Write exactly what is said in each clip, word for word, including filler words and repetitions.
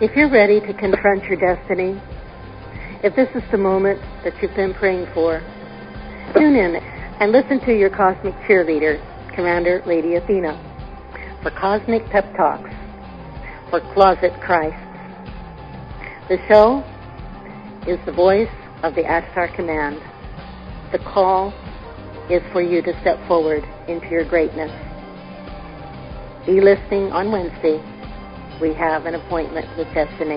If you're ready to confront your destiny, if this is the moment that you've been praying for, tune in and listen to your cosmic cheerleader, Commander Lady Athena, for Cosmic Pep Talks for Closet Christ. The show is the voice of the Ashtar Command. The call is for you to step forward into your greatness. Be listening on Wednesday. We have an appointment with destiny.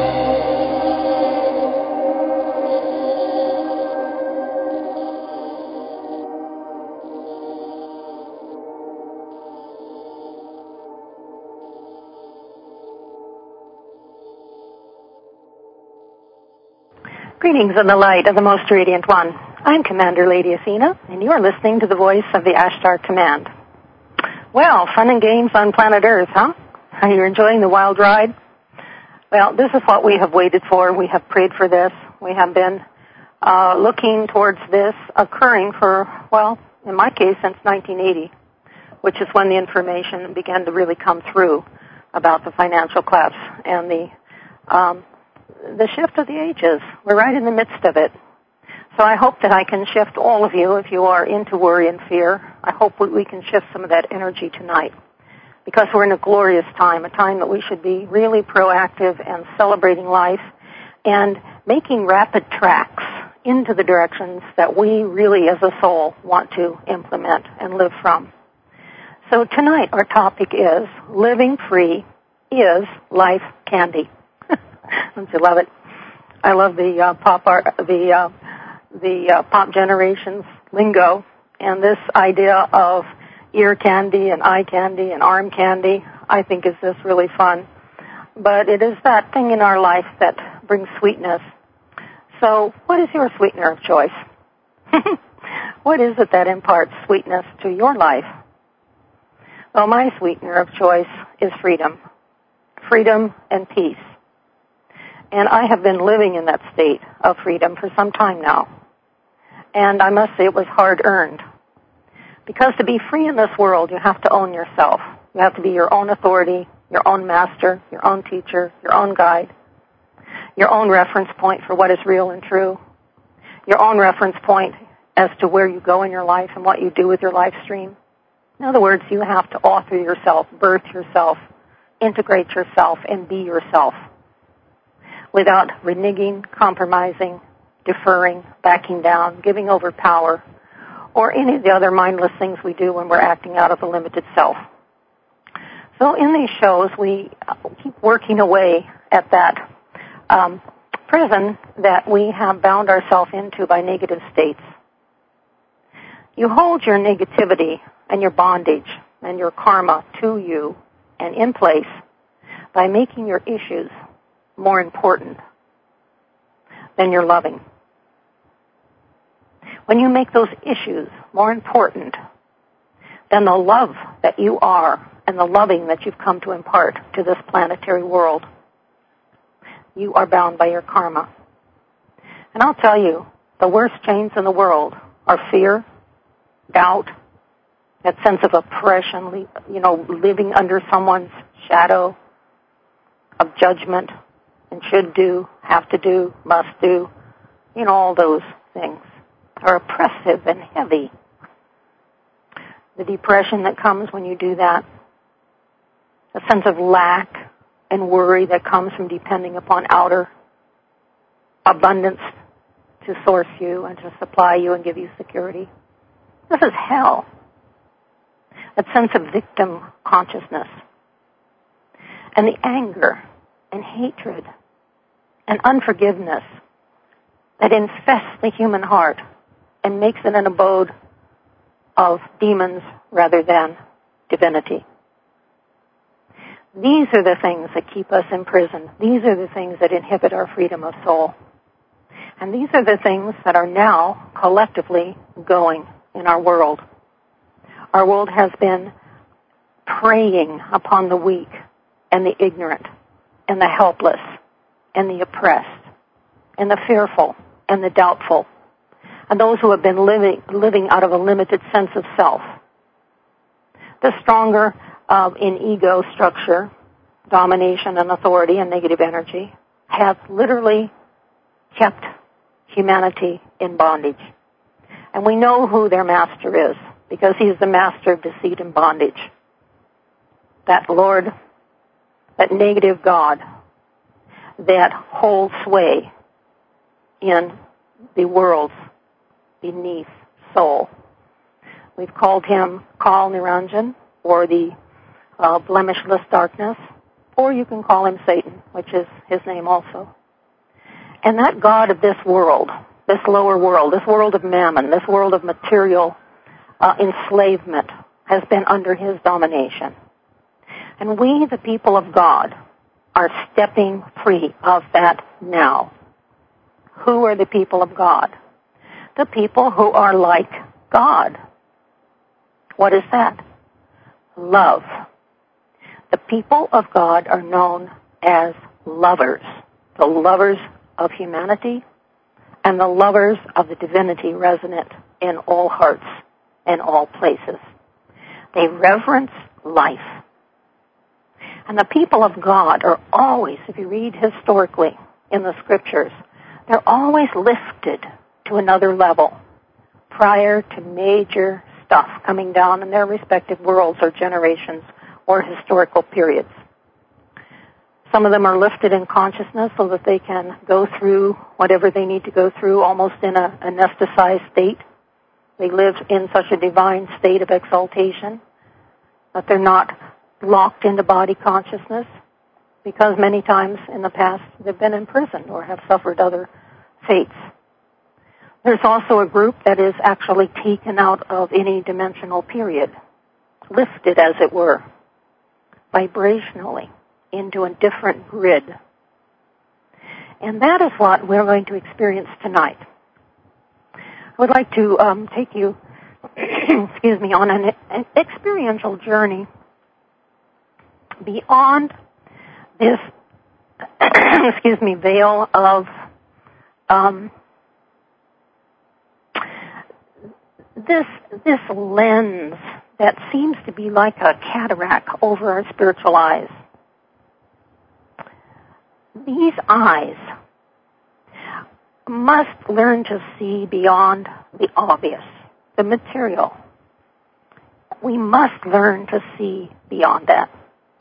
Greetings in the light of the Most Radiant One. I'm Commander Lady Athena, and you are listening to the voice of the Ashtar Command. Well, fun and games on planet Earth, huh? Are you enjoying the wild ride? Well, this is what we have waited for. We have prayed for this. We have been uh, looking towards this occurring for, well, in my case, since nineteen eighty, which is when the information began to really come through about the financial collapse and the um, the shift of the ages. We're right in the midst of it. So I hope that I can shift all of you, if you are into worry and fear, I hope we can shift some of that energy tonight. Because we're in a glorious time, a time that we should be really proactive and celebrating life and making rapid tracks into the directions that we really as a soul want to implement and live from. So tonight our topic is living free is life candy. Don't you love it? I love the uh, pop art, the uh, the uh, pop generation's lingo, and this idea of ear candy and eye candy and arm candy. I think is just really fun, but it is that thing in our life that brings sweetness. So, what is your sweetener of choice? What is it that imparts sweetness to your life? Well, my sweetener of choice is freedom, freedom and peace. And I have been living in that state of freedom for some time now. And I must say it was hard-earned. Because to be free in this world, you have to own yourself. You have to be your own authority, your own master, your own teacher, your own guide, your own reference point for what is real and true, your own reference point as to where you go in your life and what you do with your life stream. In other words, you have to author yourself, birth yourself, integrate yourself, and be yourself, without reneging, compromising, deferring, backing down, giving over power, or any of the other mindless things we do when we're acting out of a limited self. So in these shows, we keep working away at that um, prison that we have bound ourselves into by negative states. You hold your negativity and your bondage and your karma to you and in place by making your issues more important than your loving. When you make those issues more important than the love that you are and the loving that you've come to impart to this planetary world, you are bound by your karma. And I'll tell you, the worst chains in the world are fear, doubt, that sense of oppression, you know, living under someone's shadow, of judgment, and should do, have to do, must do, you know, all those things are oppressive and heavy. The depression that comes when you do that, a sense of lack and worry that comes from depending upon outer abundance to source you and to supply you and give you security. This is hell. That sense of victim consciousness. And the anger and hatred and unforgiveness that infests the human heart and makes it an abode of demons rather than divinity. These are the things that keep us in prison. These are the things that inhibit our freedom of soul. And these are the things that are now collectively going in our world. Our world has been preying upon the weak and the ignorant and the helpless and the oppressed and the fearful and the doubtful and those who have been living, living out of a limited sense of self. The stronger uh, in ego structure, domination and authority and negative energy, have literally kept humanity in bondage. And we know who their master is, because he's the master of deceit and bondage. That Lord, that negative God that holds sway in the world's beneath soul. We've called him Kal Niranjan, or the uh, blemishless darkness, or you can call him Satan, which is his name also. And that God of this world, this lower world, this world of mammon, this world of material uh, enslavement, has been under his domination. And we, the people of God, are stepping free of that now. Who are the people of God? The people who are like God. What is that? Love. The people of God are known as lovers. The lovers of humanity and the lovers of the divinity resonant in all hearts and all places. They reverence life. And the people of God are always, if you read historically in the scriptures, they're always lifted to another level prior to major stuff coming down in their respective worlds or generations or historical periods. Some of them are lifted in consciousness so that they can go through whatever they need to go through almost in a anesthetized state. They live in such a divine state of exaltation that they're not locked into body consciousness, because many times in the past they've been imprisoned or have suffered other fates. There's also a group that is actually taken out of any dimensional period, lifted as it were, vibrationally into a different grid. And that is what we're going to experience tonight. I would like to um, take you, excuse me, on an, an experiential journey beyond this, excuse me, veil of um, this this lens that seems to be like a cataract over our spiritual eyes. These eyes must learn to see beyond the obvious, the material. We must learn to see beyond that.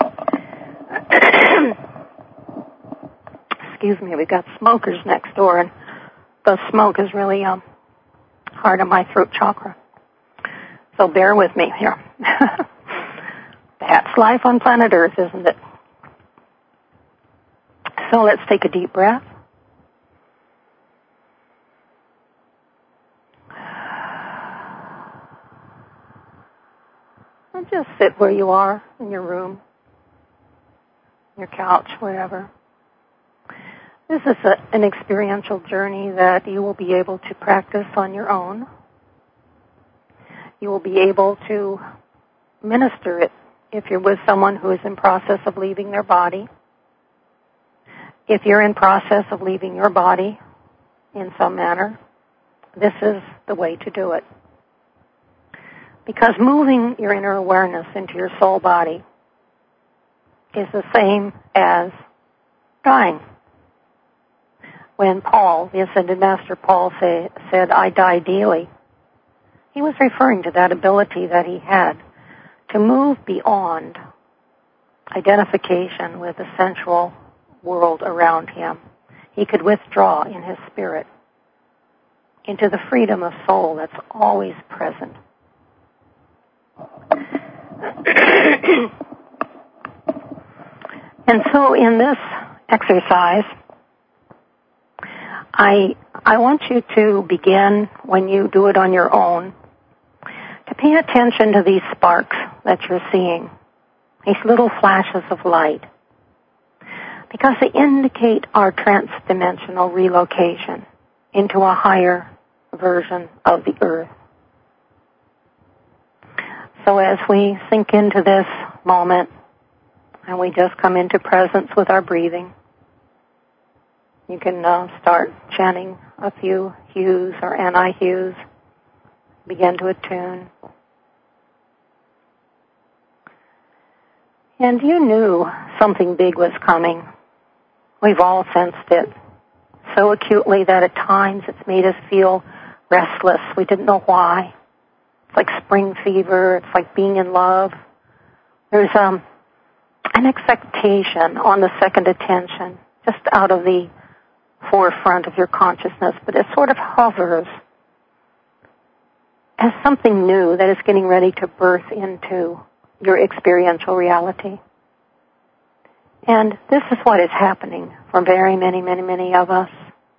Excuse me, we've got smokers next door, and the smoke is really um, hard on my throat chakra. So bear with me here. That's life on planet Earth, isn't it? So let's take a deep breath. And just sit where you are in your room, your couch, wherever. This is a, an experiential journey that you will be able to practice on your own. You will be able to minister it if you're with someone who is in process of leaving their body. If you're in process of leaving your body in some manner, this is the way to do it. Because moving your inner awareness into your soul body is the same as dying. When Paul, the Ascended Master Paul, say, said, I die daily, he was referring to that ability that he had to move beyond identification with the sensual world around him. He could withdraw in his spirit into the freedom of soul that's always present. And so in this exercise, I I want you to begin, when you do it on your own, to pay attention to these sparks that you're seeing, these little flashes of light, because they indicate our trans-dimensional relocation into a higher version of the earth. So as we sink into this moment and we just come into presence with our breathing, you can uh, start chanting a few hues or anti-hues. Begin to attune. And you knew something big was coming. We've all sensed it so acutely that at times it's made us feel restless. We didn't know why. It's like spring fever. It's like being in love. There's um, an expectation on the second attention, just out of the forefront of your consciousness, but it sort of hovers as something new that is getting ready to birth into your experiential reality. And this is what is happening for very many, many, many of us.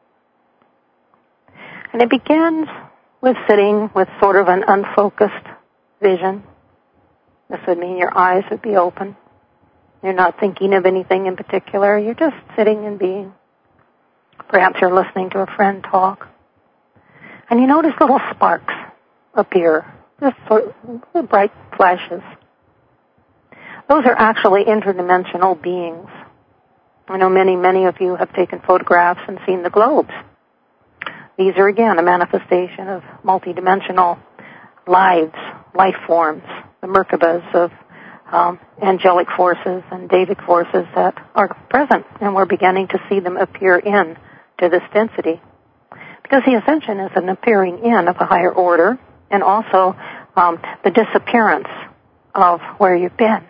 And it begins with sitting with sort of an unfocused vision. This would mean your eyes would be open. You're not thinking of anything in particular. You're just sitting and being. Perhaps you're listening to a friend talk. And you notice little sparks appear, just sort of bright flashes. Those are actually interdimensional beings. I know many, many of you have taken photographs and seen the globes. These are, again, a manifestation of multidimensional lives, life forms, the Merkabas of um, angelic forces and Davic forces that are present, and we're beginning to see them appear in to this density. Because the ascension is an appearing in of a higher order, and also um, the disappearance of where you've been.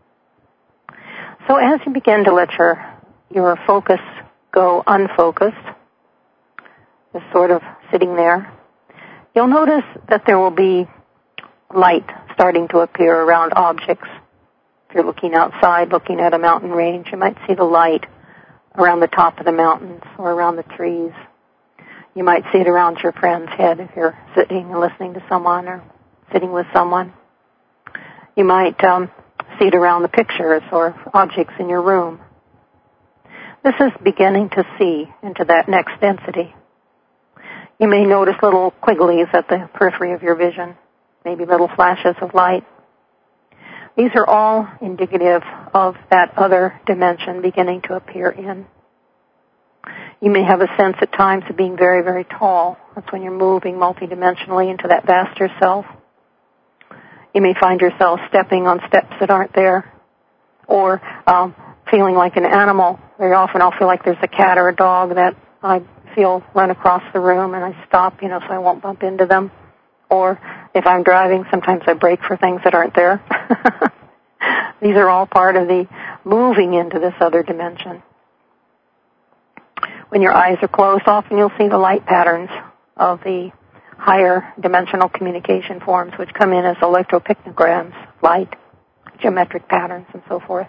So as you begin to let your, your focus go unfocused, just sort of sitting there, you'll notice that there will be light starting to appear around objects. If you're looking outside, looking at a mountain range, you might see the light around the top of the mountains or around the trees. You might see it around your friend's head if you're sitting and listening to someone or sitting with someone. You might um, see it around the pictures or objects in your room. This is beginning to see into that next density. You may notice little quigglies at the periphery of your vision, maybe little flashes of light. These are all indicative of that other dimension beginning to appear in. You may have a sense at times of being very, very tall. That's when you're moving multidimensionally into that vaster self. You may find yourself stepping on steps that aren't there, or um, feeling like an animal. Very often I'll feel like there's a cat or a dog that I feel run across the room, and I stop, you know, so I won't bump into them. Or if I'm driving, sometimes I brake for things that aren't there. These are all part of the moving into this other dimension. When your eyes are closed, often you'll see the light patterns of the higher dimensional communication forms, which come in as electropictograms, light, geometric patterns, and so forth.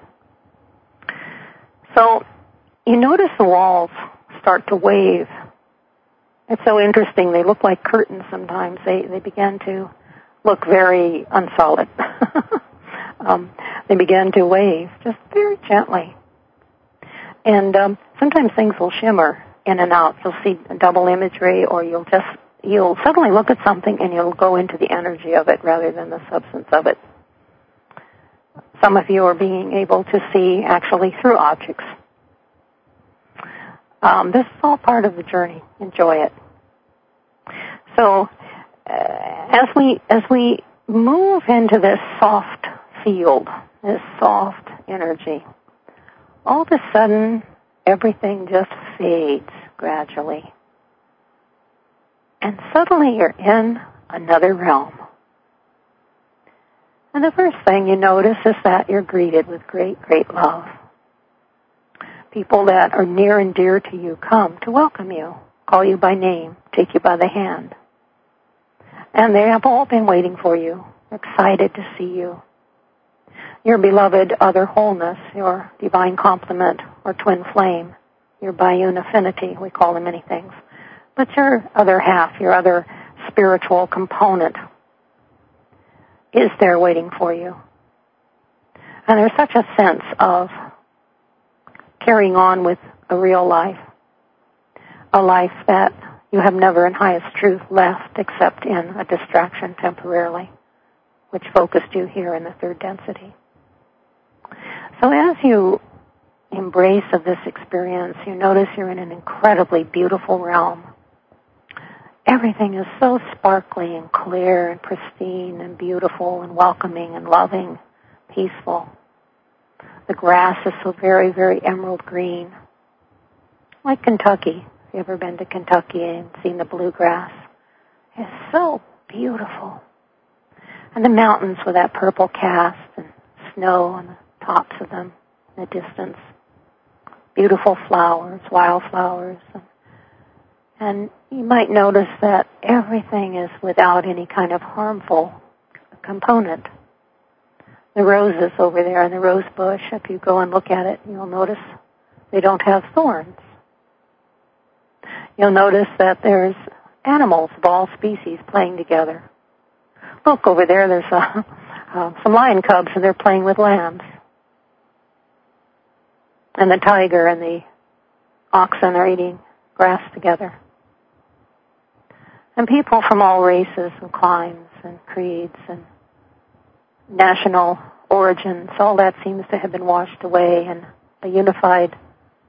So you notice the walls start to wave. It's so interesting. They look like curtains sometimes. They they begin to look very unsolid. um, they begin to wave just very gently. And um, sometimes things will shimmer in and out. You'll see double imagery, or you'll just, you'll suddenly look at something and you'll go into the energy of it rather than the substance of it. Some of you are being able to see actually through objects. Um, this is all part of the journey. Enjoy it. So, uh, as we as we move into this soft field, this soft energy, all of a sudden, everything just fades gradually. And suddenly you're in another realm. And the first thing you notice is that you're greeted with great, great love. People that are near and dear to you come to welcome you, call you by name, take you by the hand. And they have all been waiting for you, excited to see you. Your beloved other wholeness, your divine complement or twin flame, your biune affinity, we call them many things. But your other half, your other spiritual component is there waiting for you. And there's such a sense of carrying on with a real life, a life that you have never in highest truth left except in a distraction temporarily, which focused you here in the third density. So as you embrace of this experience, you notice you're in an incredibly beautiful realm. Everything is so sparkly and clear and pristine and beautiful and welcoming and loving, peaceful. The grass is so very, very emerald green. Like Kentucky. Have you ever been to Kentucky and seen the bluegrass? It's so beautiful. And the mountains with that purple cast and snow on the tops of them in the distance. Beautiful flowers, wildflowers. And you might notice that everything is without any kind of harmful component. The roses over there in the rose bush, if you go and look at it, you'll notice they don't have thorns. You'll notice that there's animals of all species playing together. Look, over there, there's uh, uh, some lion cubs, and they're playing with lambs. And the tiger and the oxen are eating grass together. And people from all races and climes and creeds and national origins, all that seems to have been washed away in a unified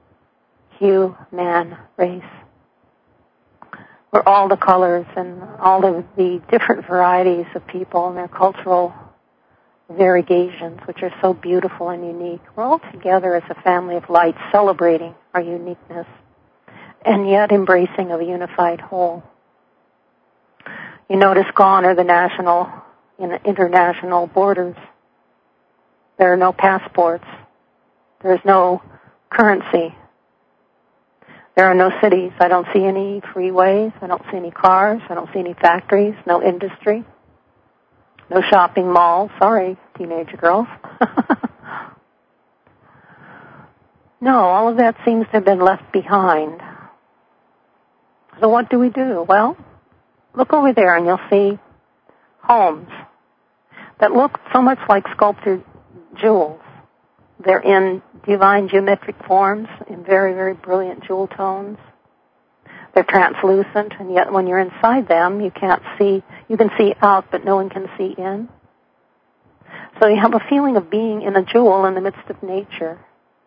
human race. Where all the colors and all of the different varieties of people and their cultural variegations, which are so beautiful and unique, we're all together as a family of light, celebrating our uniqueness and yet embracing of a unified whole. You notice gone are the national and international borders. There are no passports. There is no currency. There are no cities. I don't see any freeways. I don't see any cars. I don't see any factories. No industry. No shopping malls. Sorry, teenage girls. No, all of that seems to have been left behind. So what do we do? Well, look over there and you'll see homes that look so much like sculptured jewels. They're in divine geometric forms, in very, very brilliant jewel tones. They're translucent, and yet when you're inside them, you can't see, you can see out, but no one can see in. So you have a feeling of being in a jewel in the midst of nature.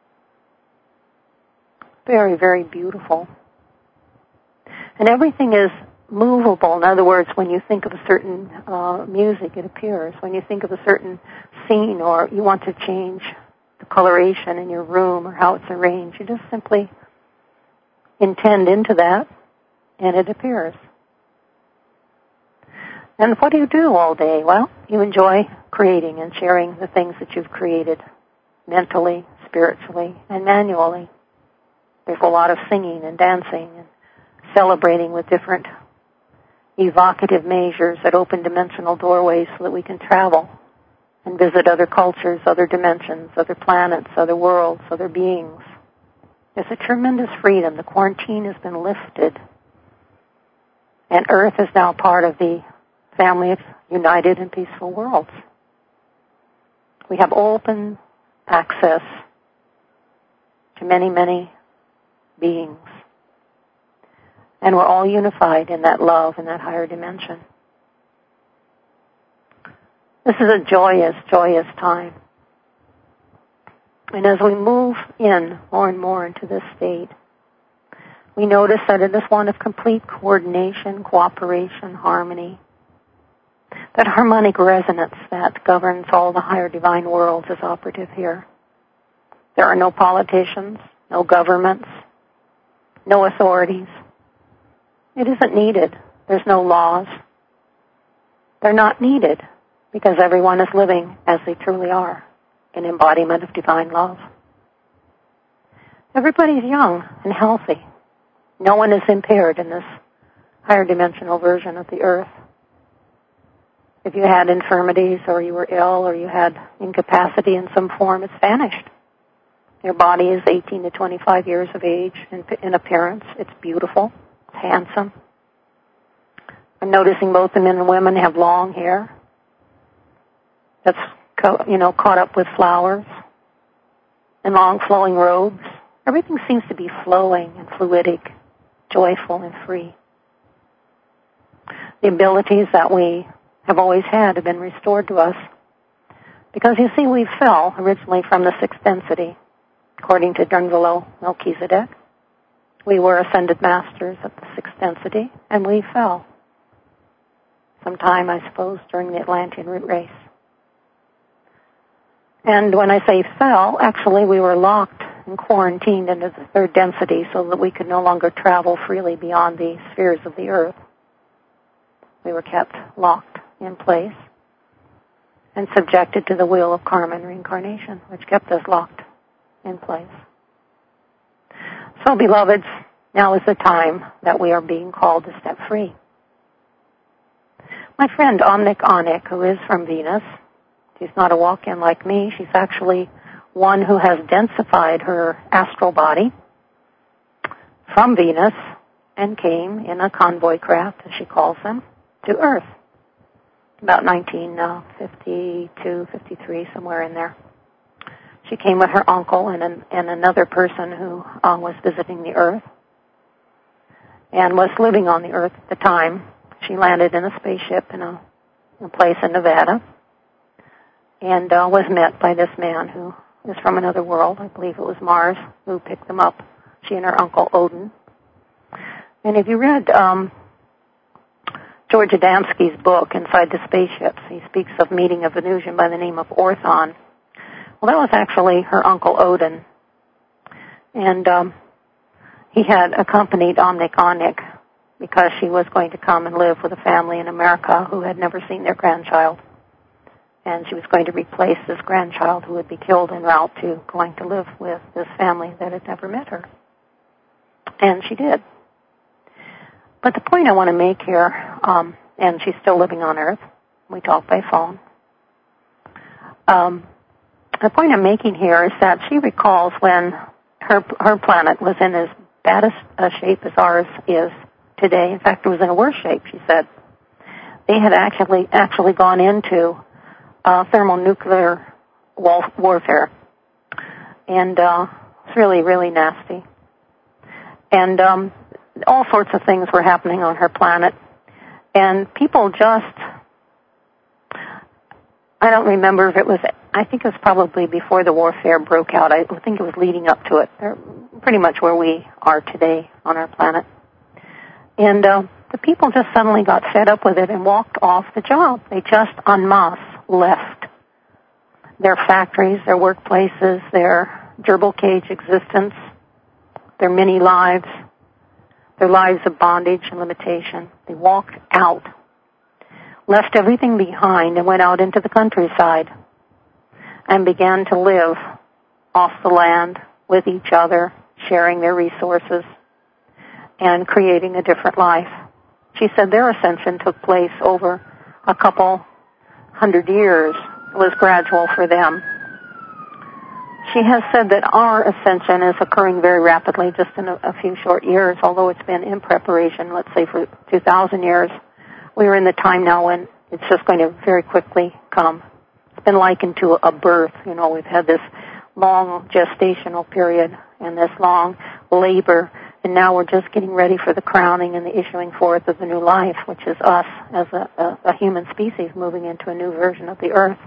Very, very beautiful. And everything is movable. In other words, when you think of a certain uh, music, it appears. When you think of a certain scene or you want to change the coloration in your room or how it's arranged, you just simply intend into that and it appears. And what do you do all day? Well, you enjoy creating and sharing the things that you've created mentally, spiritually, and manually. There's a lot of singing and dancing and celebrating with different evocative measures at open dimensional doorways so that we can travel and visit other cultures, other dimensions, other planets, other worlds, other beings. There's a tremendous freedom. The quarantine has been lifted. And Earth is now part of the family of united and peaceful worlds. We have open access to many, many beings. And we're all unified in that love and that higher dimension. This is a joyous, joyous time. And as we move in more and more into this state, we notice that it is one of complete coordination, cooperation, harmony. That harmonic resonance that governs all the higher divine worlds is operative here. There are no politicians, no governments, no authorities. It isn't needed. There's no laws. They're not needed because everyone is living as they truly are, an embodiment of divine love. Everybody's young and healthy. No one is impaired in this higher dimensional version of the earth. If you had infirmities or you were ill or you had incapacity in some form, it's vanished. Your body is eighteen to twenty-five years of age in, in appearance. It's beautiful. It's handsome. I'm noticing both the men and women have long hair that's, you know, caught up with flowers and long flowing robes. Everything seems to be flowing and fluidic, joyful and free. The abilities that we have always had have been restored to us because, you see, we fell originally from the sixth density, according to Drunvalo Melchizedek. We were ascended masters at the sixth density, and we fell sometime, I suppose, during the Atlantean root race. And when I say fell, actually we were locked and quarantined into the third density so that we could no longer travel freely beyond the spheres of the earth. We were kept locked in place and subjected to the wheel of karma and reincarnation, which kept us locked in place. So, beloveds, now is the time that we are being called to step free. My friend Omnik Onik, who is from Venus, she's not a walk-in like me, she's actually one who has densified her astral body from Venus and came in a convoy craft, as she calls them, to Earth. About nineteen fifty-two, fifty-three, somewhere in there. She came with her uncle and, an, and another person who uh, was visiting the Earth and was living on the Earth at the time. She landed in a spaceship in a, a place in Nevada and uh, was met by this man who is from another world. I believe it was Mars, who picked them up, she and her uncle Odin. And if you read um, George Adamski's book, Inside the Spaceships, he speaks of meeting a Venusian by the name of Orthon. Well, that was actually her uncle Odin. And um, he had accompanied Omnik Onik because she was going to come and live with a family in America who had never seen their grandchild. And she was going to replace this grandchild who would be killed en route to going to live with this family that had never met her. And she did. But the point I want to make here, um, and she's still living on Earth, we talk by phone, um, the point I'm making here is that she recalls when her her planet was in as bad a shape as ours is today. In fact, it was in a worse shape, she said. They had actually actually gone into uh, thermonuclear warfare. And uh, it's really, really nasty. And um, all sorts of things were happening on her planet. And people just, I don't remember if it was, I think it was probably before the warfare broke out. I think it was leading up to it. They're pretty much where we are today on our planet. And uh, the people just suddenly got fed up with it and walked off the job. They just en masse left their factories, their workplaces, their gerbil cage existence, their mini lives, their lives of bondage and limitation. They walked out, left everything behind, and went out into the countryside and began to live off the land with each other, sharing their resources and creating a different life. She said their ascension took place over a couple hundred years. It was gradual for them. She has said that our ascension is occurring very rapidly, just in a, a few short years, although it's been in preparation, let's say, for two thousand years. We are in the time now when it's just going to very quickly come. It's been likened to a birth. You know, we've had this long gestational period and this long labor, and now we're just getting ready for the crowning and the issuing forth of the new life, which is us as a, a, a human species moving into a new version of the earth.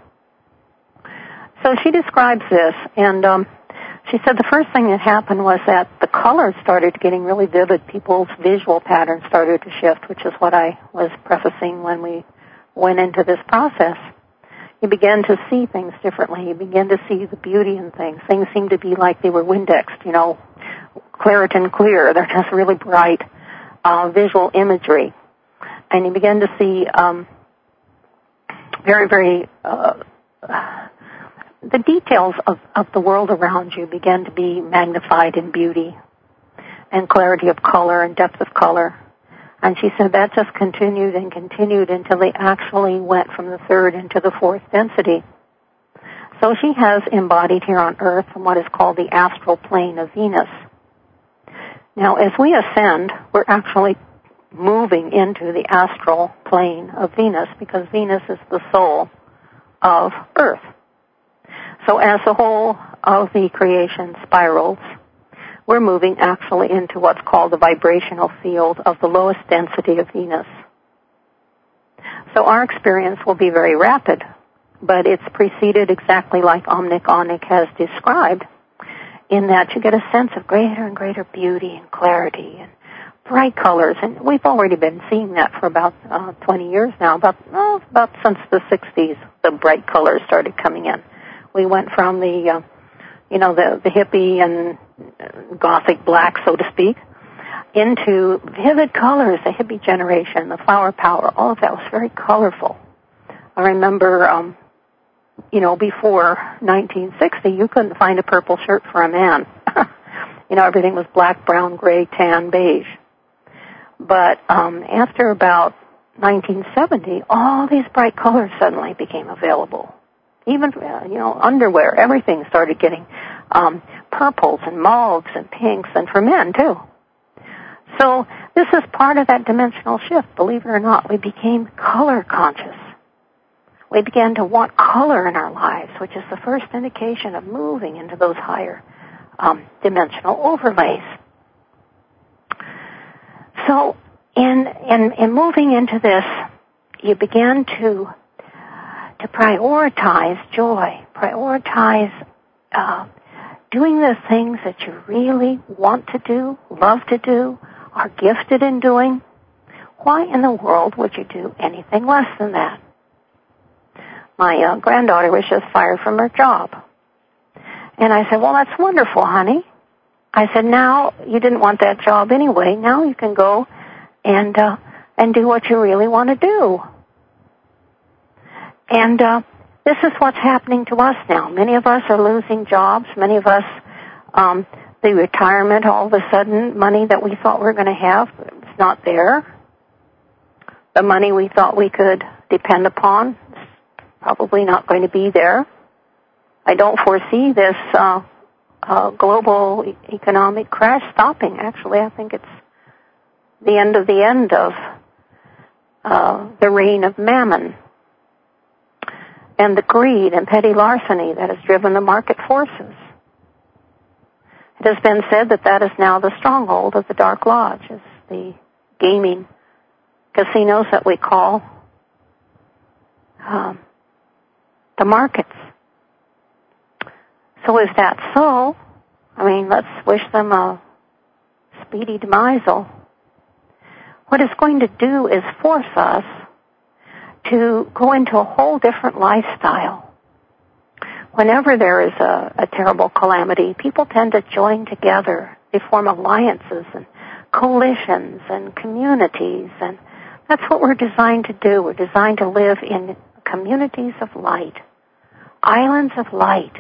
So she describes this, and um, she said the first thing that happened was that the colors started getting really vivid. People's visual patterns started to shift, which is what I was prefacing when we went into this process. You began to see things differently. You began to see the beauty in things. Things seemed to be like they were Windexed, you know, Claritin clear. They're just really bright uh, visual imagery. And you began to see um, very, very... Uh, the details of, of the world around you began to be magnified in beauty and clarity of color and depth of color. And she said that just continued and continued until they actually went from the third into the fourth density. So she has embodied here on Earth in what is called the astral plane of Venus. Now, as we ascend, we're actually moving into the astral plane of Venus because Venus is the soul of Earth. So as the whole of the creation spirals, we're moving actually into what's called the vibrational field of the lowest density of Venus. So our experience will be very rapid, but it's preceded exactly like Omnik Onik has described, in that you get a sense of greater and greater beauty and clarity and bright colors. And we've already been seeing that for about uh, twenty years now, about, oh, about since the sixties, the bright colors started coming in. We went from the, uh, you know, the, the hippie and gothic black, so to speak, into vivid colors, the hippie generation, the flower power, all of that was very colorful. I remember, um, you know, before nineteen sixty, you couldn't find a purple shirt for a man. You know, everything was black, brown, gray, tan, beige. But um, after about nineteen seventy, all these bright colors suddenly became available. Even, uh, you know, underwear, everything started getting um, purples and mauves and pinks, and for men, too. So this is part of that dimensional shift. Believe it or not, we became color conscious. We began to want color in our lives, which is the first indication of moving into those higher um, dimensional overlays. So in, in, in moving into this, you began to, to prioritize joy, prioritize uh, doing the things that you really want to do, love to do, are gifted in doing. Why in the world would you do anything less than that? My uh, granddaughter was just fired from her job. And I said, well, that's wonderful, honey. I said, now you didn't want that job anyway. Now you can go and uh, and do what you really want to do. And uh, this is what's happening to us now. Many of us are losing jobs. Many of us, um, the retirement, all of a sudden, money that we thought we were going to have, it's not there. The money we thought we could depend upon, probably not going to be there. I don't foresee this uh, uh, global e- economic crash stopping. Actually, I think it's the end of the end of uh, the reign of mammon and the greed and petty larceny that has driven the market forces. It has been said that that is now the stronghold of the Dark Lodge, is the gaming casinos that we call um, the markets. So is that so? I mean, let's wish them a speedy demisal. What it's going to do is force us to go into a whole different lifestyle. Whenever there is a, a terrible calamity, people tend to join together. They form alliances and coalitions and communities, and that's what we're designed to do. We're designed to live in communities of light, islands of light.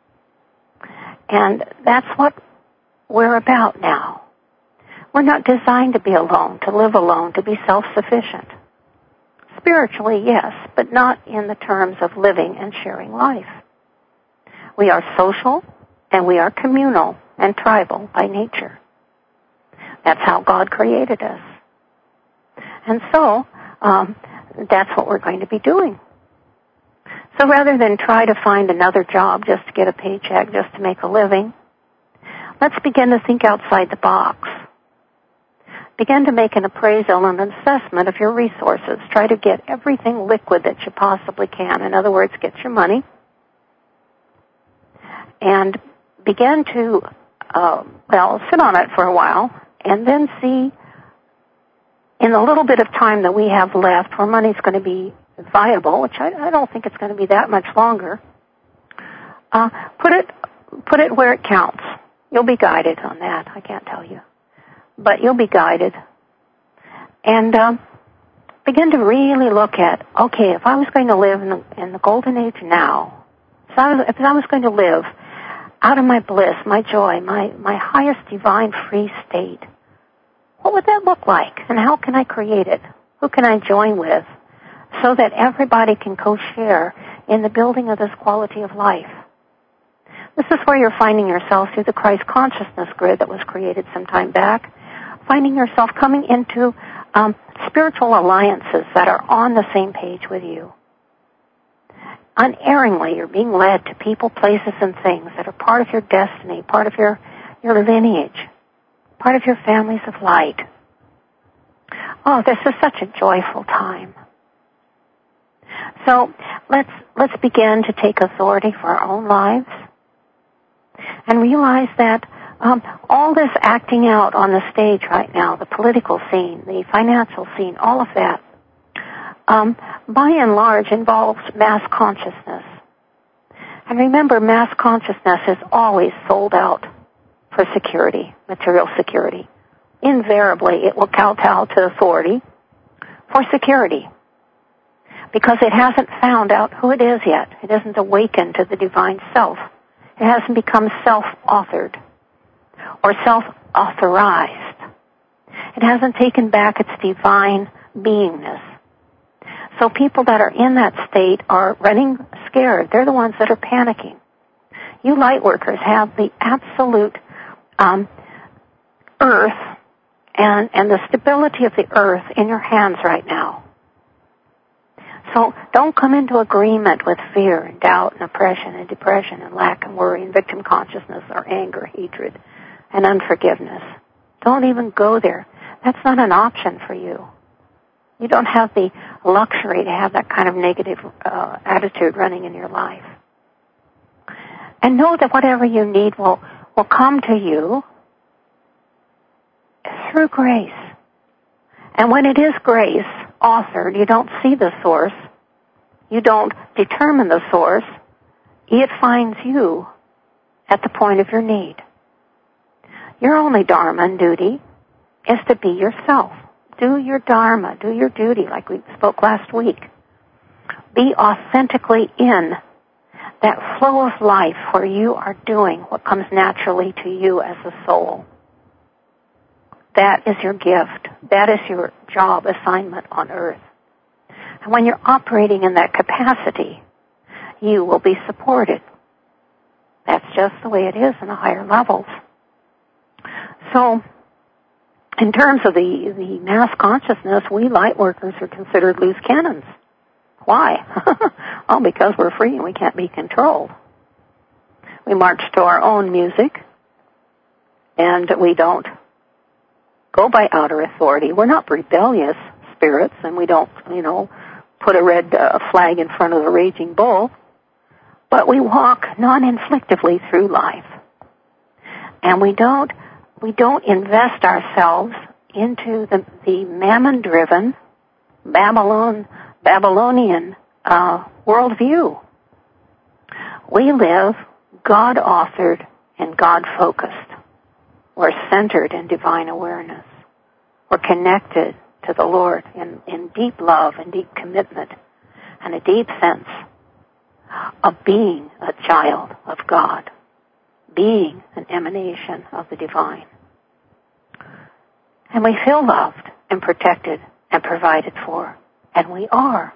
And that's what we're about now. We're not designed to be alone, to live alone, to be self-sufficient. Spiritually, yes, but not in the terms of living and sharing life. We are social, and we are communal and tribal by nature. That's how God created us. And so, um, that's what we're going to be doing. So rather than try to find another job just to get a paycheck, just to make a living, let's begin to think outside the box. Begin to make an appraisal and an assessment of your resources. Try to get everything liquid that you possibly can. In other words, get your money. And begin to, uh, well, sit on it for a while and then see in the little bit of time that we have left where money's going to be viable, which I, I don't think it's going to be that much longer, uh, put it put it where it counts. You'll be guided on that. I can't tell you. But you'll be guided. And um, begin to really look at, okay, if I was going to live in the, in the golden age now, if I, was, if I was going to live out of my bliss, my joy, my, my highest divine free state, what would that look like? And how can I create it? Who can I join with so that everybody can co-share in the building of this quality of life? This is where you're finding yourself through the Christ consciousness grid that was created some time back, finding yourself coming into um, spiritual alliances that are on the same page with you. Unerringly, you're being led to people, places, and things that are part of your destiny, part of your, your lineage, part of your families of light. Oh, this is such a joyful time. So let's let's begin to take authority for our own lives and realize that um, all this acting out on the stage right now, the political scene, the financial scene, all of that, um, by and large involves mass consciousness. And remember, mass consciousness is always sold out for security, material security. Invariably, it will kowtow to authority for security because it hasn't found out who it is yet. It hasn't awakened to the divine self. It hasn't become self-authored or self-authorized. It hasn't taken back its divine beingness. So people that are in that state are running scared. They're the ones that are panicking. You light workers have the absolute um, earth and, and the stability of the earth in your hands right now. So don't come into agreement with fear and doubt and oppression and depression and lack and worry and victim consciousness or anger, hatred, and unforgiveness. Don't even go there. That's not an option for you. You don't have the luxury to have that kind of negative uh, attitude running in your life. And know that whatever you need will, will come to you through grace. And when it is grace authored, you don't see the source. You don't determine the source. It finds you at the point of your need. Your only dharma and duty is to be yourself. Do your dharma, do your duty, like we spoke last week. Be authentically in that flow of life where you are doing what comes naturally to you as a soul. That is your gift. That is your job assignment on earth. And when you're operating in that capacity, you will be supported. That's just the way it is in the higher levels. So, in terms of the, the mass consciousness, we light workers are considered loose cannons. Why? Oh, because we're free and we can't be controlled. We march to our own music, and we don't go by outer authority. We're not rebellious spirits, and we don't, you know, put a red uh, flag in front of the raging bull, but we walk non-inflictively through life. And we don't We don't invest ourselves into the, the mammon-driven Babylon, Babylonian uh, worldview. We live God-authored and God-focused. We're centered in divine awareness. We're connected to the Lord in, in deep love and deep commitment and a deep sense of being a child of God, being an emanation of the divine. And we feel loved and protected and provided for, and we are.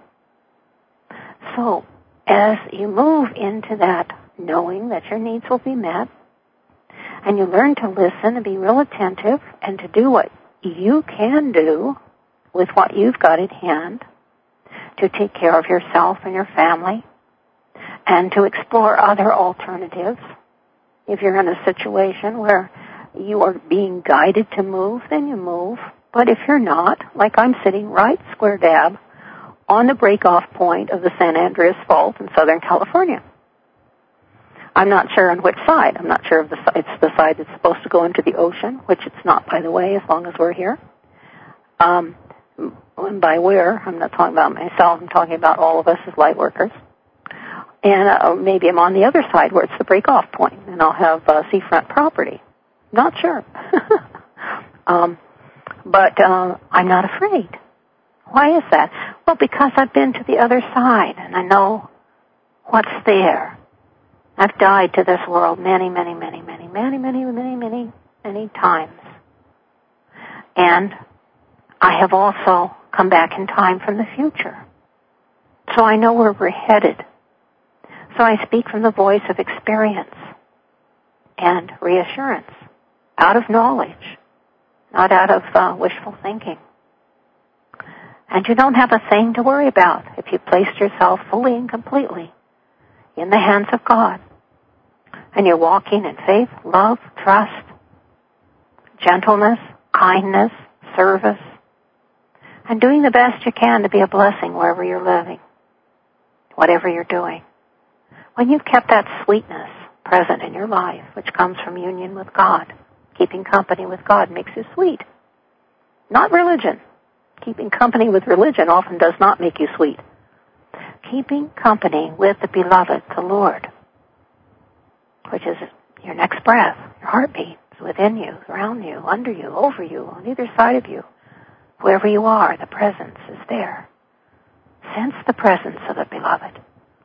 So, as you move into that knowing that your needs will be met, and you learn to listen and be real attentive and to do what you can do with what you've got at hand to take care of yourself and your family and to explore other alternatives. If you're in a situation where you are being guided to move, then you move. But if you're not, like I'm sitting right square dab on the break-off point of the San Andreas Fault in Southern California. I'm not sure on which side. I'm not sure if the, it's the side that's supposed to go into the ocean, which it's not, by the way, as long as we're here. Um, and by where, I'm not talking about myself. I'm talking about all of us as light workers. And uh, maybe I'm on the other side where it's the break-off point, and I'll have uh, seafront property. Not sure. um, but uh, I'm not afraid. Why is that? Well, because I've been to the other side, and I know what's there. I've died to this world many, many, many, many, many, many, many, many, many times. And I have also come back in time from the future. So I know where we're headed. So I speak from the voice of experience and reassurance, out of knowledge, not out of uh, wishful thinking. And you don't have a thing to worry about if you placed yourself fully and completely in the hands of God. And you're walking in faith, love, trust, gentleness, kindness, service, and doing the best you can to be a blessing wherever you're living, whatever you're doing. When you've kept that sweetness present in your life, which comes from union with God, keeping company with God makes you sweet. Not religion. Keeping company with religion often does not make you sweet. Keeping company with the beloved, the Lord, which is your next breath, your heartbeat is within you, around you, under you, over you, on either side of you. Wherever you are, the presence is there. Sense the presence of the beloved.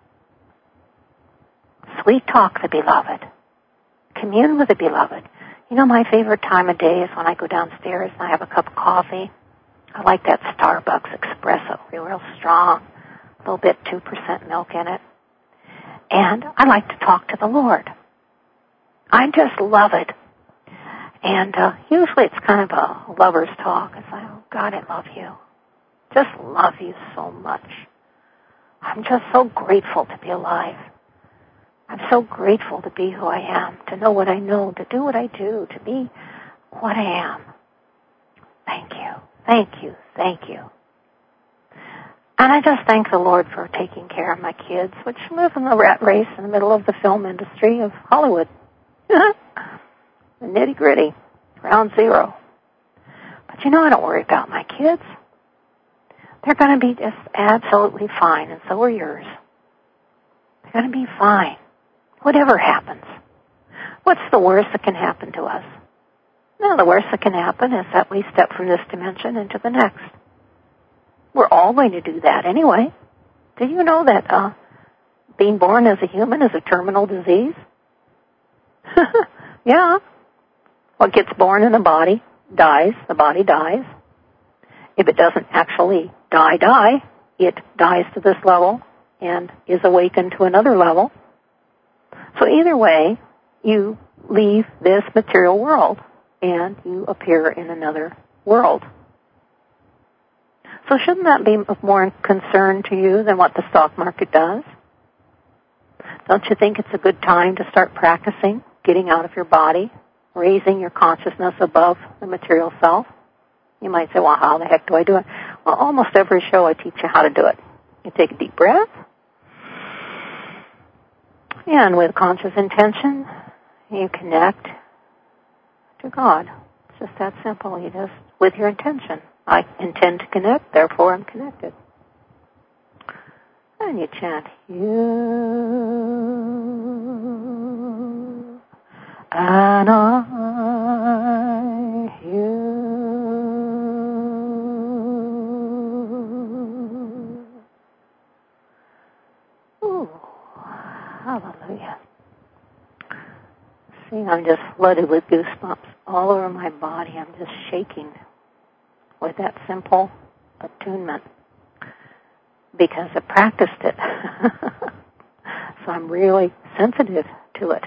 Sweet talk the beloved. Commune with the beloved. You know, my favorite time of day is when I go downstairs and I have a cup of coffee. I like that Starbucks espresso, real, real strong, a little bit two percent milk in it. And I like to talk to the Lord. I just love it. And uh, usually it's kind of a lover's talk. It's like, oh, God, I love you. Just love you so much. I'm just so grateful to be alive. I'm so grateful to be who I am, to know what I know, to do what I do, to be what I am. Thank you, thank you, thank you. And I just thank the Lord for taking care of my kids, which live in the rat race in the middle of the film industry of Hollywood. The nitty-gritty, ground zero. But you know, I don't worry about my kids. They're going to be just absolutely fine, and so are yours. They're going to be fine, whatever happens. What's the worst that can happen to us? No, the worst that can happen is that we step from this dimension into the next. We're all going to do that anyway. Did you know that uh, being born as a human is a terminal disease? Yeah. What gets born in the body dies, the body dies. If it doesn't actually die, die, it dies to this level and is awakened to another level. So either way, you leave this material world and you appear in another world. So shouldn't that be of more concern to you than what the stock market does? Don't you think it's a good time to start practicing getting out of your body, raising your consciousness above the material self? You might say, well, how the heck do I do it? Well, almost every show I teach you how to do it. You take a deep breath, and with conscious intention, you connect to God. It's just that simple. You just, with your intention. I intend to connect, therefore I'm connected. And you chant, you and I, you. Ooh, hallelujah. See, I'm just flooded with goosebumps all over my body. I'm just shaking with that simple attunement because I practiced it. So I'm really sensitive to it.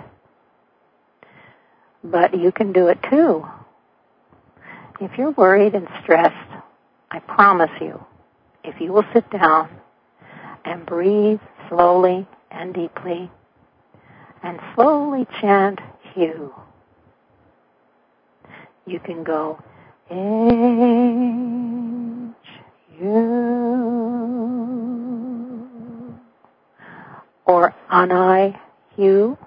But you can do it too. If you're worried and stressed, I promise you, if you will sit down and breathe slowly and deeply and slowly chant Hugh, you can go H, U, or Anai, Hugh,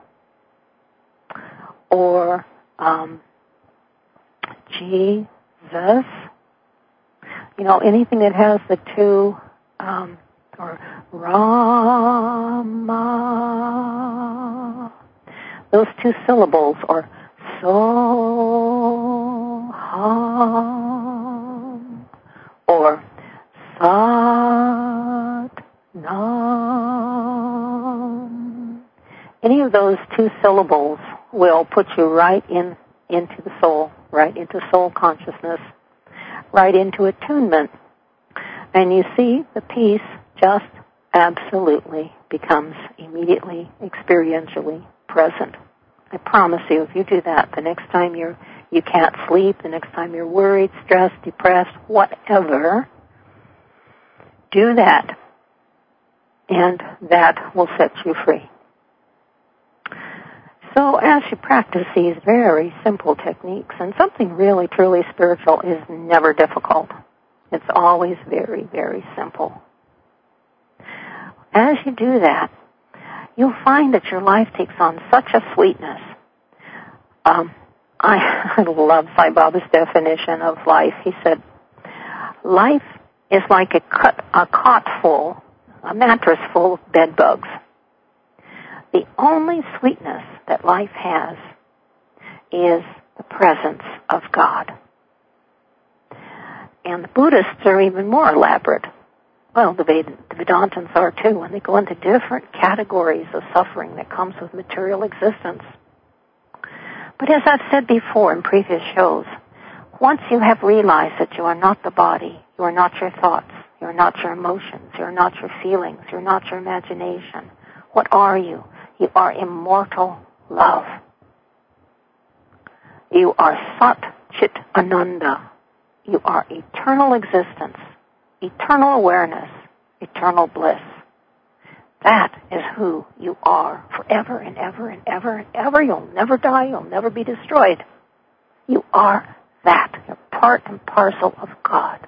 or um, Jesus. You know, anything that has the two, um, or Rama, those two syllables, or Soham, or Sat-Nam. Any of those two syllables will put you right in into the soul, right into soul consciousness, right into attunement. And you see, the peace just absolutely becomes immediately experientially present. I promise you, if you do that, the next time you're you can't sleep, the next time you're worried, stressed, depressed, whatever, do that, and that will set you free. So as you practice these very simple techniques, and something really, truly spiritual is never difficult. It's always very, very simple. As you do that, you'll find that your life takes on such a sweetness. Um, I, I love Sai Baba's definition of life. He said, life is like a, cut, a cot full, a mattress full of bed bugs. The only sweetness that life has is the presence of God. And the Buddhists are even more elaborate. Well, the, Ved- the Vedantins are too, when they go into different categories of suffering that comes with material existence. But as I've said before in previous shows, once you have realized that you are not the body, you are not your thoughts, you are not your emotions, you are not your feelings, you are not your imagination, what are you? You are immortal love. You are Sat Chit Ananda. You are eternal existence, eternal awareness, eternal bliss. That is who you are forever and ever and ever and ever. You'll never die. You'll never be destroyed. You are that. You're part and parcel of God.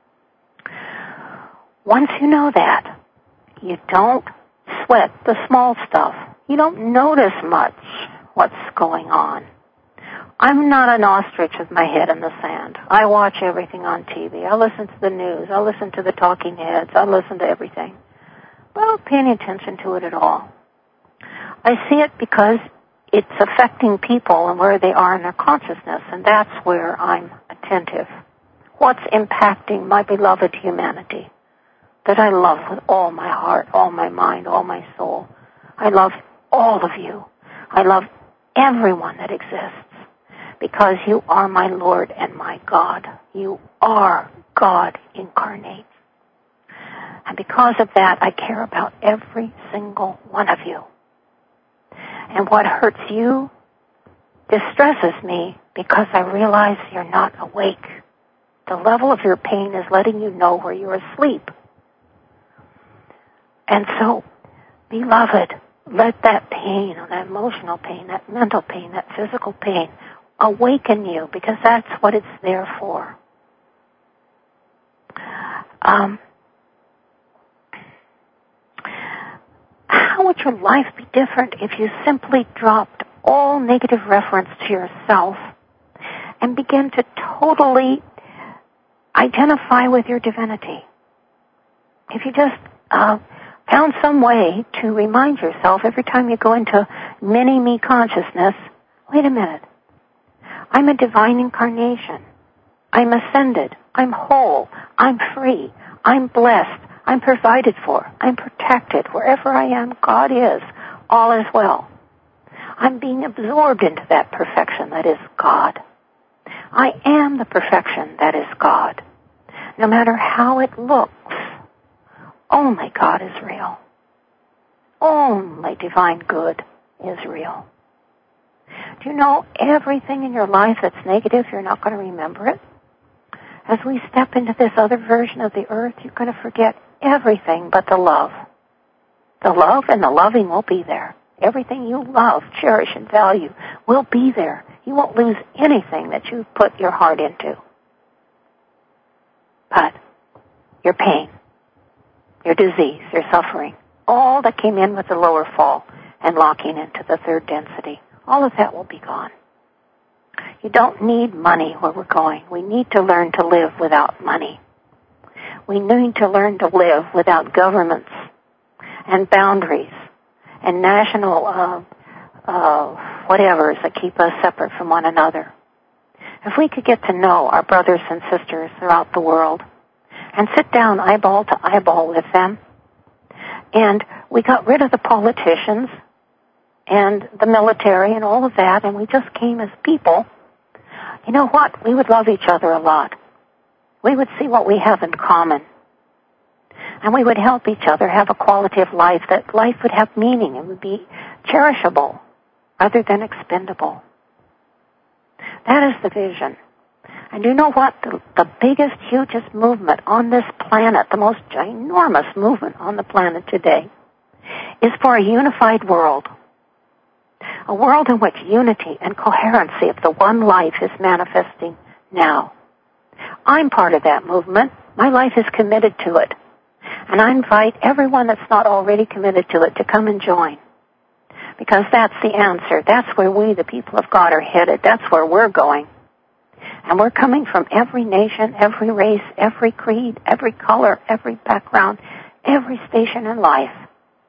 Once you know that, you don't sweat the small stuff. You don't notice much what's going on. I'm not an ostrich with my head in the sand. I watch everything on T V. I listen to the news. I listen to the talking heads. I listen to everything. But I don't pay any attention to it at all. I see it because it's affecting people and where they are in their consciousness, and that's where I'm attentive. What's impacting my beloved humanity that I love with all my heart, all my mind, all my soul. I love all of you. I love everyone that exists because you are my Lord and my God. You are God incarnate. And because of that, I care about every single one of you. And what hurts you distresses me because I realize you're not awake. The level of your pain is letting you know where you're asleep. And so, beloved, let that pain, or that emotional pain, that mental pain, that physical pain, awaken you because that's what it's there for. Um... How would your life be different if you simply dropped all negative reference to yourself and began to totally identify with your divinity? If you just uh, found some way to remind yourself every time you go into mini-me consciousness, wait a minute, I'm a divine incarnation. I'm ascended. I'm whole. I'm free. I'm blessed. I'm provided for. I'm protected. Wherever I am, God is. All is well. I'm being absorbed into that perfection that is God. I am the perfection that is God. No matter how it looks, only God is real. Only divine good is real. Do you know everything in your life that's negative, you're not going to remember it? As we step into this other version of the earth, you're going to forget everything but the love. The love and the loving will be there. Everything you love, cherish, and value will be there. You won't lose anything that you put your heart into. But your pain, your disease, your suffering, all that came in with the lower fall and locking into the third density, all of that will be gone. You don't need money where we're going. We need to learn to live without money. We need to learn to live without governments and boundaries and national uh, uh, whatevers that keep us separate from one another. If we could get to know our brothers and sisters throughout the world and sit down eyeball to eyeball with them, and we got rid of the politicians and the military and all of that, and we just came as people, you know what? We would love each other a lot. We would see what we have in common. And we would help each other have a quality of life, that life would have meaning and would be cherishable rather than expendable. That is the vision. And you know what? The, the biggest, hugest movement on this planet, the most ginormous movement on the planet today, is for a unified world. A world in which unity and coherency of the one life is manifesting now. I'm part of that movement. My life is committed to it. And I invite everyone that's not already committed to it to come and join. Because that's the answer. That's where we, the people of God, are headed. That's where we're going. And we're coming from every nation, every race, every creed, every color, every background, every station in life.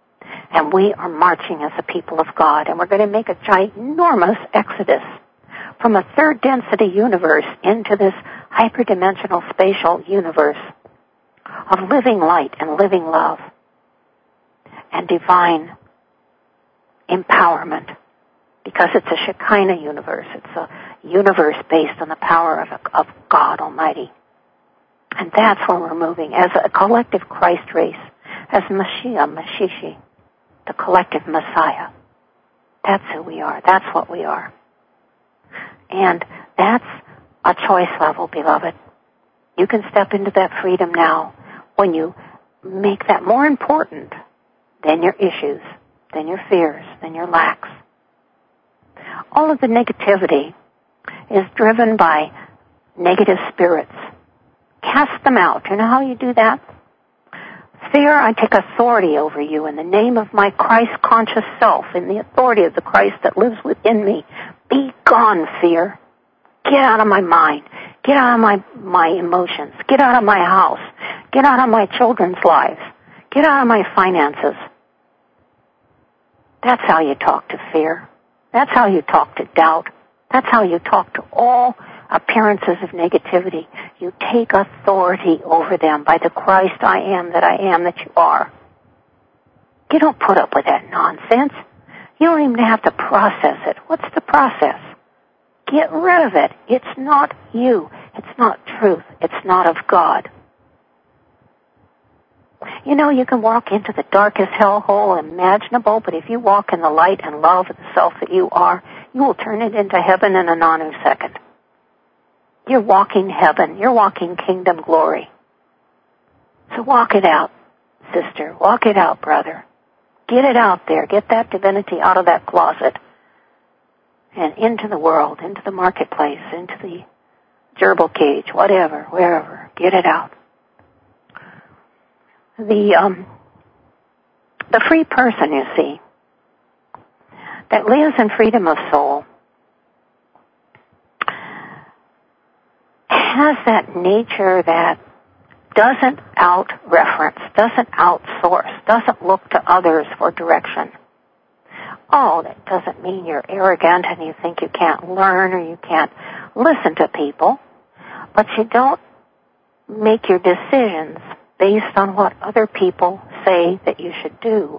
And we are marching as a people of God, and we're going to make a ginormous exodus from a third density universe into this hyperdimensional spatial universe of living light and living love and divine empowerment, because it's a Shekinah universe. It's a universe based on the power of, of God Almighty. And that's where we're moving as a collective Christ race, as Mashiach, Mashishi, the collective Messiah. That's who we are. That's what we are. And that's a choice level, beloved. You can step into that freedom now when you make that more important than your issues, than your fears, than your lacks. All of the negativity is driven by negative spirits. Cast them out. You know how you do that? Fear, I take authority over you in the name of my Christ-conscious self, in the authority of the Christ that lives within me. Be gone, fear. Get out of my mind. Get out of my, my emotions. Get out of my house. Get out of my children's lives. Get out of my finances. That's how you talk to fear. That's how you talk to doubt. That's how you talk to all appearances of negativity. You take authority over them by the Christ I am that I am that you are. You don't put up with that nonsense. You don't even have to process it. What's the process? Get rid of it. It's not you. It's not truth. It's not of God. You know, you can walk into the darkest hellhole imaginable, but if you walk in the light and love of the self that you are, you will turn it into heaven in a nanosecond. You're walking heaven. You're walking kingdom glory. So walk it out, sister. Walk it out, brother. Get it out there. Get that divinity out of that closet and into the world, into the marketplace, into the gerbil cage, whatever, wherever. Get it out. The um, the free person, you see, that lives in freedom of soul has that nature that doesn't out-reference, doesn't outsource, doesn't look to others for direction. Oh, that doesn't mean you're arrogant and you think you can't learn or you can't listen to people, but you don't make your decisions based on what other people say that you should do.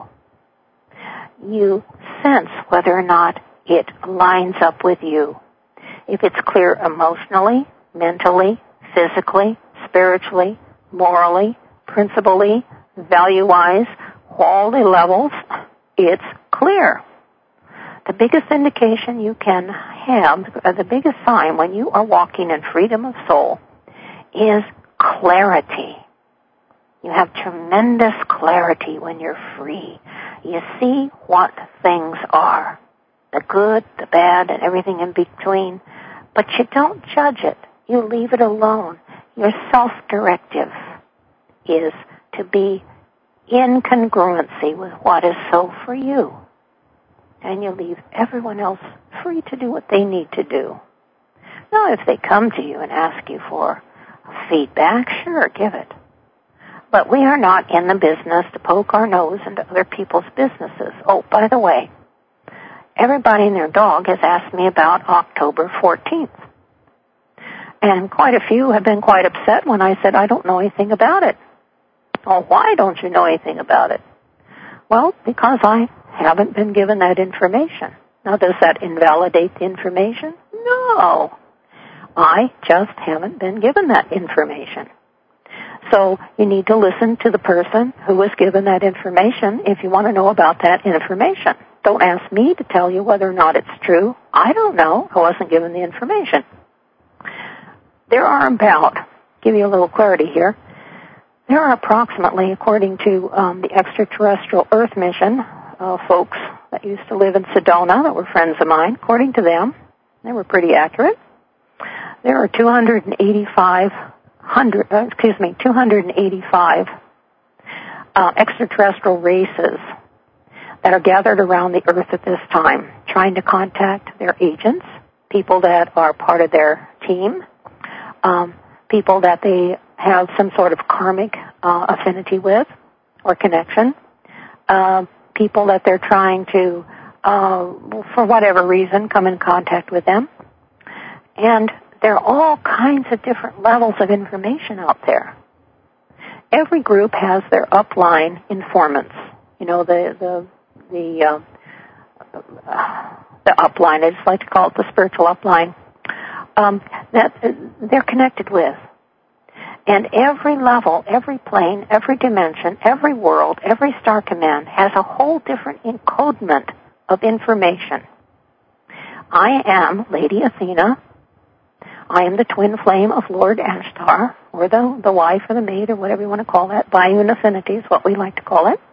You sense whether or not it lines up with you. If it's clear emotionally, mentally, physically, spiritually, morally, principally, value-wise, quality levels, it's clear. The biggest indication you can have, the biggest sign when you are walking in freedom of soul is clarity. You have tremendous clarity when you're free. You see what things are, the good, the bad, and everything in between, but you don't judge it. You leave it alone. Your self-directive is to be in congruency with what is so for you. And you leave everyone else free to do what they need to do. Now, if they come to you and ask you for feedback, sure, give it. But we are not in the business to poke our nose into other people's businesses. Oh, by the way, everybody and their dog has asked me about October fourteenth. And quite a few have been quite upset when I said I don't know anything about it. Oh, why don't you know anything about it? Well, because I haven't been given that information. Now, does that invalidate the information? No. I just haven't been given that information. So you need to listen to the person who was given that information if you want to know about that information. Don't ask me to tell you whether or not it's true. I don't know. I wasn't given the information. There are about, give you a little clarity here, there are approximately, according to um, the extraterrestrial Earth mission, uh, folks that used to live in Sedona that were friends of mine, according to them, they were pretty accurate, there are two hundred eighty-five hundred, uh, excuse me, two hundred eighty-five uh, extraterrestrial races that are gathered around the Earth at this time, trying to contact their agents, people that are part of their team, um, people that they have some sort of karmic uh, affinity with or connection, uh, people that they're trying to, uh, for whatever reason, come in contact with them. And there are all kinds of different levels of information out there. Every group has their upline informants. You know, the the the uh, the upline. I just like to call it the spiritual upline. Um, that they're connected with. And every level, every plane, every dimension, every world, every star command has a whole different encodement of information. I am Lady Athena. I am the twin flame of Lord Ashtar, or the, the wife or the maid, or whatever you want to call that. Bayun affinity is what we like to call it.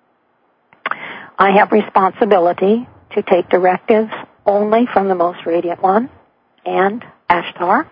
I have responsibility to take directives only from the Most Radiant One and Ashtar.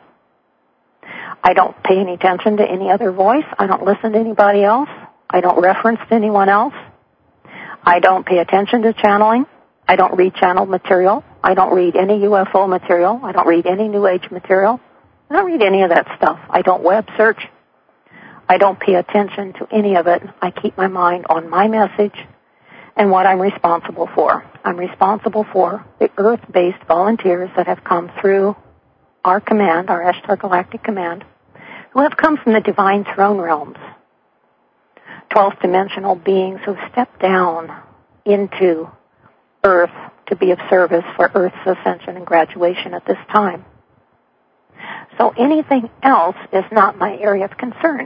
I don't pay any attention to any other voice. I don't listen to anybody else. I don't reference to anyone else. I don't pay attention to channeling. I don't read channeled material. I don't read any U F O material. I don't read any New Age material. I don't read any of that stuff. I don't web search. I don't pay attention to any of it. I keep my mind on my message and what I'm responsible for. I'm responsible for the Earth-based volunteers that have come through our command, our Ashtar Galactic Command, who have come from the divine throne realms, twelfth dimensional beings who have stepped down into Earth to be of service for Earth's ascension and graduation at this time. So anything else is not my area of concern.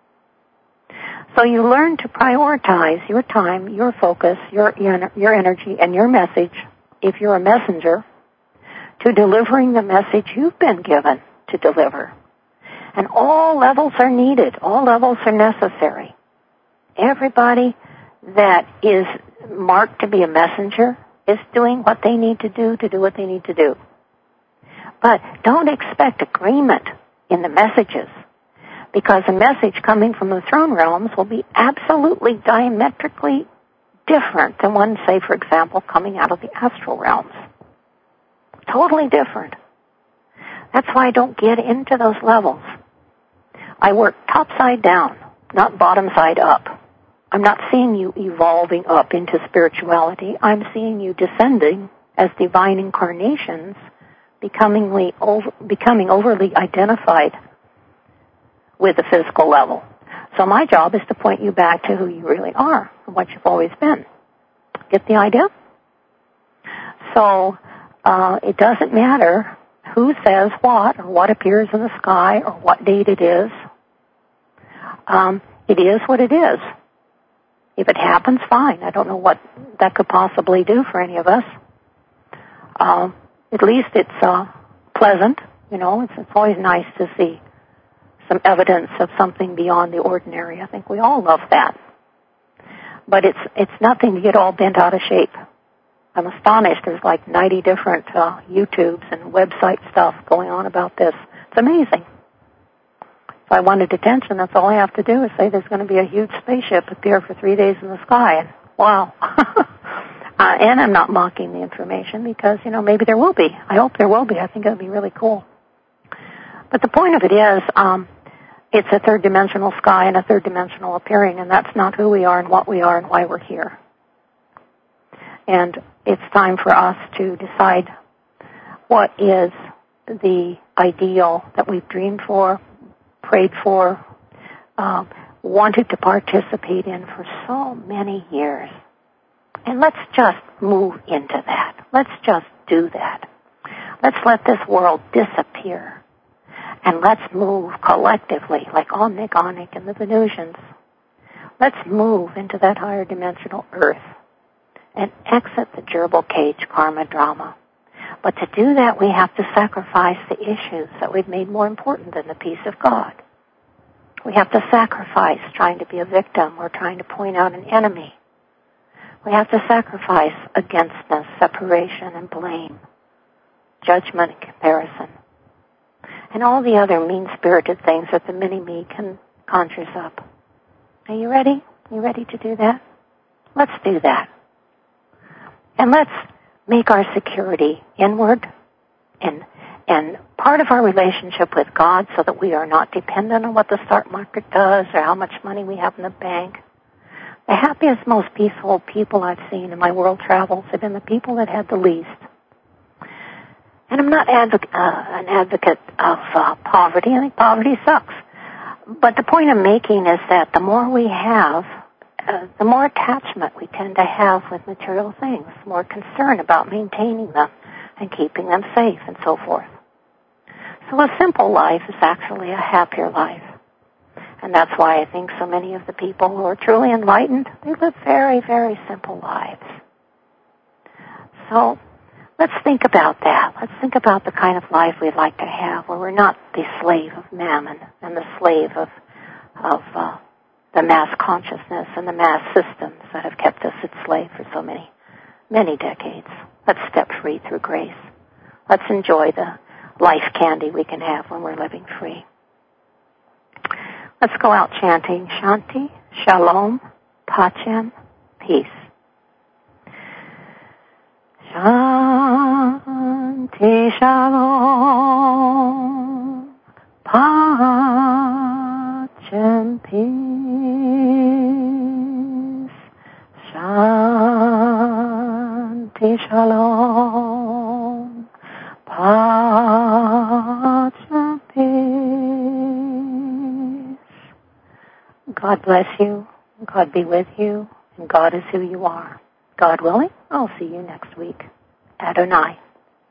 So you learn to prioritize your time, your focus, your, your energy, and your message, if you're a messenger, to delivering the message you've been given to deliver. And all levels are needed. All levels are necessary. Everybody that is marked to be a messenger is doing what they need to do to do what they need to do. But don't expect agreement in the messages, because a message coming from the throne realms will be absolutely diametrically different than one, say, for example, coming out of the astral realms. Totally different. That's why I don't get into those levels. I work top side down, not bottom side up. I'm not seeing you evolving up into spirituality. I'm seeing you descending as divine incarnations, becoming, over, becoming overly identified with the physical level. So my job is to point you back to who you really are and what you've always been. Get the idea? So uh, it doesn't matter who says what or what appears in the sky or what date it is. Um, it is what it is. If it happens, fine. I don't know what that could possibly do for any of us. Um, at least it's uh, pleasant. You know, it's, it's always nice to see some evidence of something beyond the ordinary. I think we all love that. But it's it's nothing to get all bent out of shape. I'm astonished. There's like ninety different uh, YouTubes and website stuff going on about this. It's amazing. If I wanted attention, that's all I have to do is say there's going to be a huge spaceship appear for three days in the sky. And wow. uh, and I'm not mocking the information because, you know, maybe there will be. I hope there will be. I think it would be really cool. But the point of it is, um, it's a third dimensional sky and a third dimensional appearing, and that's not who we are and what we are and why we're here. And it's time for us to decide what is the ideal that we've dreamed for, prayed for, uh, wanted to participate in for so many years. And let's just move into that. Let's just do that. Let's let this world disappear. And let's move collectively, like Omnic, Onic, and the Venusians. Let's move into that higher dimensional Earth and exit the gerbil cage karma drama. But to do that, we have to sacrifice the issues that we've made more important than the peace of God. We have to sacrifice trying to be a victim or trying to point out an enemy. We have to sacrifice againstness, separation, and blame, judgment and comparison, and all the other mean-spirited things that the mini-me can conjures up. Are you ready? Are you ready to do that? Let's do that. And let's make our security inward and and part of our relationship with God so that we are not dependent on what the stock market does or how much money we have in the bank. The happiest, most peaceful people I've seen in my world travels have been the people that had the least. And I'm not advoc- uh, an advocate of uh, poverty. I think poverty sucks. But the point I'm making is that the more we have, uh, the more attachment we tend to have with material things, more concern about maintaining them and keeping them safe and so forth. So a simple life is actually a happier life. And that's why I think so many of the people who are truly enlightened, they live very, very simple lives. So let's think about that. Let's think about the kind of life we'd like to have where we're not the slave of mammon and the slave of, of uh, the mass consciousness and the mass systems that have kept us enslaved for so many, many decades. Let's step free through grace. Let's enjoy the life candy we can have when we're living free. Let's go out chanting Shanti, Shalom, Pacem, peace. Shanti, Shalom, Pacem, peace. Shanti, Shalom, Pacem, peace. God bless you, God be with you, and God is who you are. God willing, I'll see you next week. Adonai.